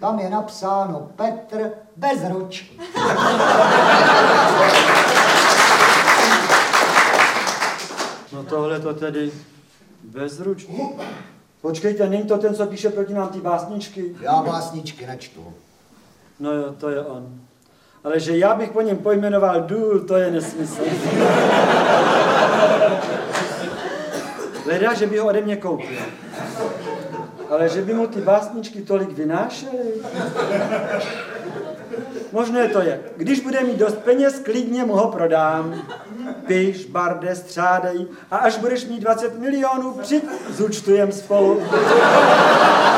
Tam je napsáno Petr Bezruč. No tohle to tedy Bezruč. Počkejte, není to ten, co píše proti nám ty básničky? Já básničky nečtu. No jo, to je on. Ale že já bych po něm pojmenoval důl, to je nesmysl. Leda, že by ho ode mě koupil. Ale že by mu ty básničky tolik vynášely? Možné to je. Když bude mít dost peněz, klidně mu ho prodám. Piš, barde, střádej a až budeš mít 20 milionů, přijď, zúčtujem spolu.